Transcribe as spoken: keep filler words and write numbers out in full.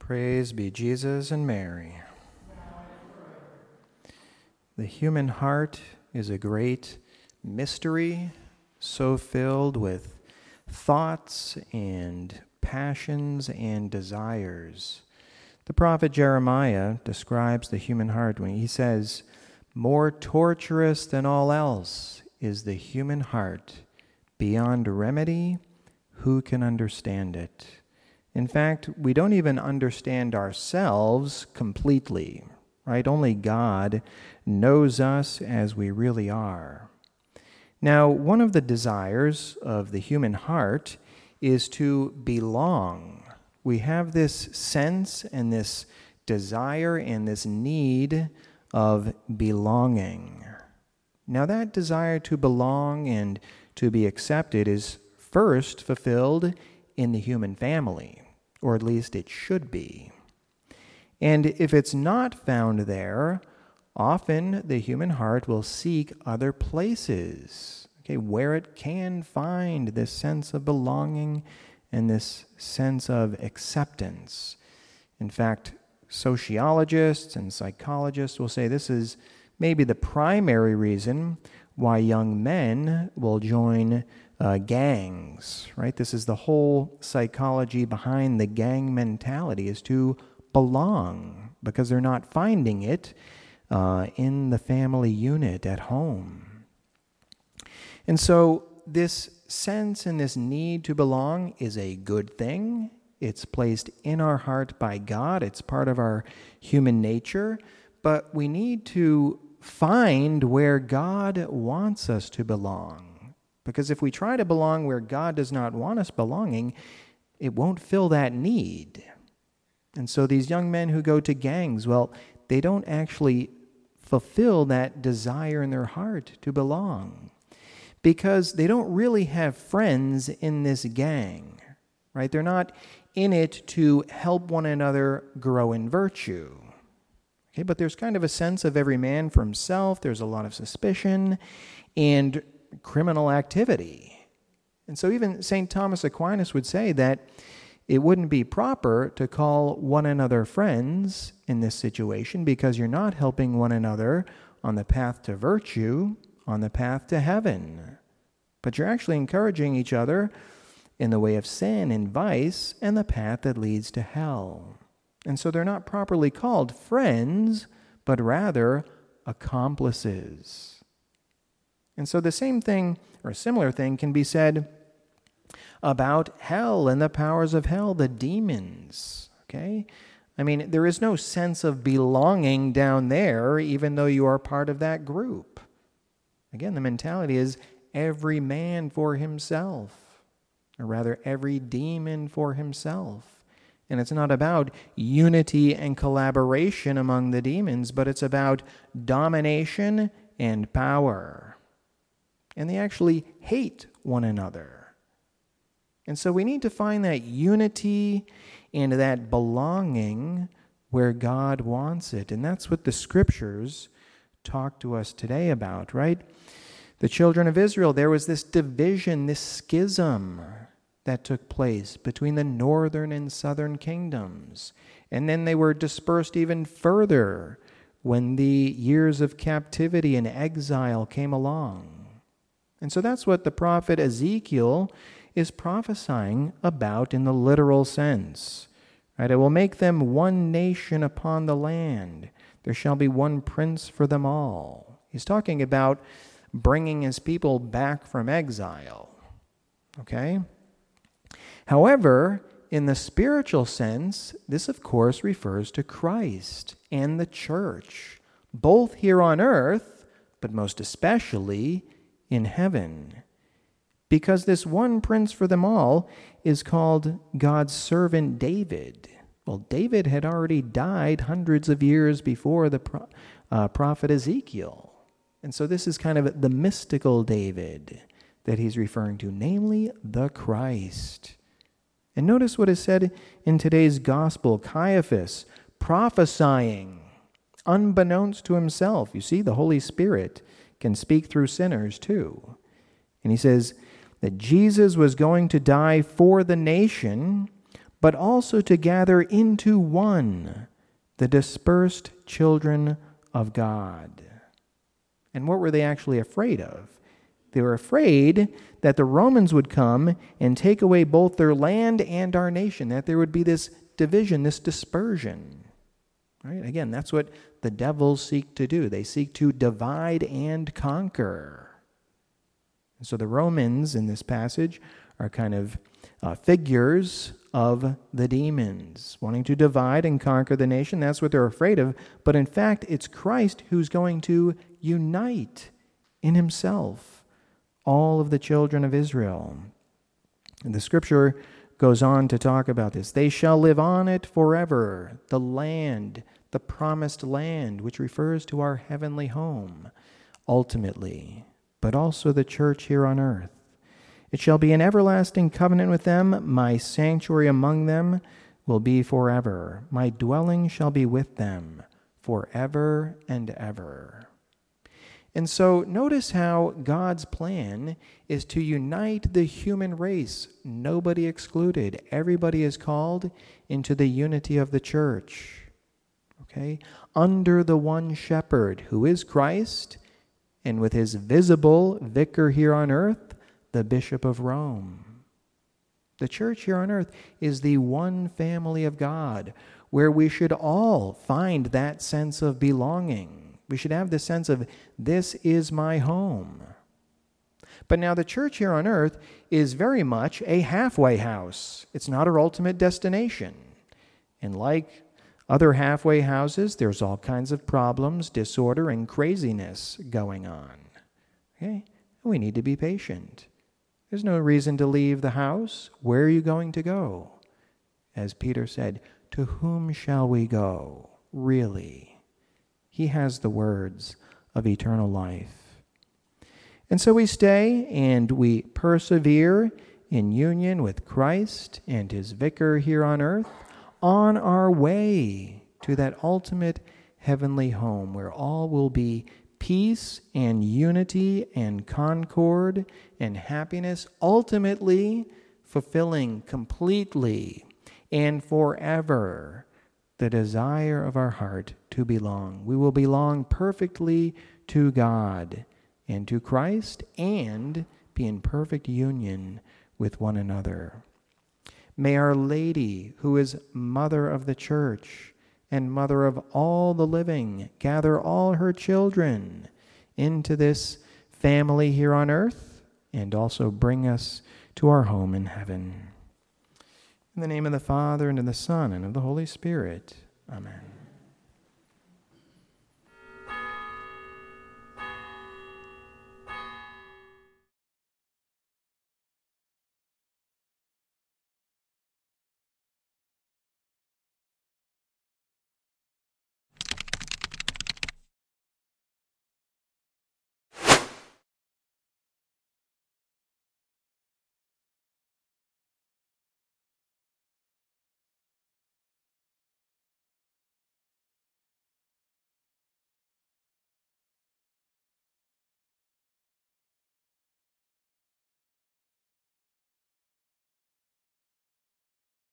Praise be Jesus and Mary. The human heart is a great mystery, so filled with thoughts and passions and desires. The prophet Jeremiah describes the human heart when he says, "More torturous than all else is the human heart. Beyond remedy, who can understand it?" In fact, we don't even understand ourselves completely, right? Only God knows us as we really are. Now, one of the desires of the human heart is to belong. We have this sense and this desire and this need of belonging. Now, that desire to belong and to be accepted is first fulfilled in the human family, or at least it should be. And if it's not found there, often the human heart will seek other places, okay, where it can find this sense of belonging and this sense of acceptance. In fact, sociologists and psychologists will say this is maybe the primary reason why young men will join uh, gangs, right? This is the whole psychology behind the gang mentality, is to belong, because they're not finding it uh, in the family unit at home. And so this sense and this need to belong is a good thing. It's placed in our heart by God. It's part of our human nature. But we need to find where God wants us to belong. Because if we try to belong where God does not want us belonging, it won't fill that need. And so these young men who go to gangs, well, they don't actually fulfill that desire in their heart to belong, because they don't really have friends in this gang, right? They're not in it to help one another grow in virtue. Okay, but there's kind of a sense of every man for himself. There's a lot of suspicion and criminal activity. And so even Saint Thomas Aquinas would say that it wouldn't be proper to call one another friends in this situation, because you're not helping one another on the path to virtue, on the path to heaven. But you're actually encouraging each other in the way of sin and vice and the path that leads to hell. And so they're not properly called friends, but rather accomplices. And so the same thing, or a similar thing, can be said about hell and the powers of hell, the demons, okay? I mean, there is no sense of belonging down there, even though you are part of that group. Again, the mentality is every man for himself, or rather every demon for himself. And it's not about unity and collaboration among the demons, but it's about domination and power. And they actually hate one another. And so we need to find that unity and that belonging where God wants it. And that's what the scriptures talk to us today about, right? The children of Israel, there was this division, this schism that took place between the northern and southern kingdoms. And then they were dispersed even further when the years of captivity and exile came along. And so that's what the prophet Ezekiel is prophesying about in the literal sense. Right? "I will make them one nation upon the land. There shall be one prince for them all." He's talking about bringing his people back from exile. Okay? However, in the spiritual sense, this of course refers to Christ and the church, both here on earth, but most especially in heaven. Because this one prince for them all is called God's servant David. Well, David had already died hundreds of years before the pro- uh, prophet Ezekiel. And so this is kind of the mystical David that he's referring to, namely the Christ. And notice what is said in today's gospel. Caiaphas prophesying, unbeknownst to himself. You see, the Holy Spirit can speak through sinners too. And he says that Jesus was going to die for the nation, but also to gather into one the dispersed children of God. And what were they actually afraid of? They were afraid that the Romans would come and take away both their land and our nation, that there would be this division, this dispersion. Right? Again, that's what the devils seek to do. They seek to divide and conquer. And so the Romans in this passage are kind of uh, figures of the demons, wanting to divide and conquer the nation. That's what they're afraid of. But in fact, it's Christ who's going to unite in himself all of the children of Israel. And the scripture goes on to talk about this. They shall live on it forever, the land, the promised land, which refers to our heavenly home, ultimately, but also the church here on earth. It shall be an everlasting covenant with them. My sanctuary among them will be forever. My dwelling shall be with them forever and ever. And so notice how God's plan is to unite the human race, nobody excluded. Everybody is called into the unity of the church, okay? Under the one shepherd, who is Christ, and with his visible vicar here on earth, the Bishop of Rome. The church here on earth is the one family of God, where we should all find that sense of belonging. We should have the sense of, this is my home. But now the church here on earth is very much a halfway house. It's not our ultimate destination. And like other halfway houses, there's all kinds of problems, disorder, and craziness going on. Okay? We need to be patient. There's no reason to leave the house. Where are you going to go? As Peter said, to whom shall we go? Really? He has the words of eternal life. And so we stay and we persevere in union with Christ and his vicar here on earth on our way to that ultimate heavenly home where all will be peace and unity and concord and happiness, ultimately fulfilling completely and forever the desire of our heart to belong. We will belong perfectly to God and to Christ and be in perfect union with one another. May Our Lady, who is Mother of the Church and Mother of all the living, gather all her children into this family here on earth and also bring us to our home in heaven. In the name of the Father, and of the Son, and of the Holy Spirit. Amen.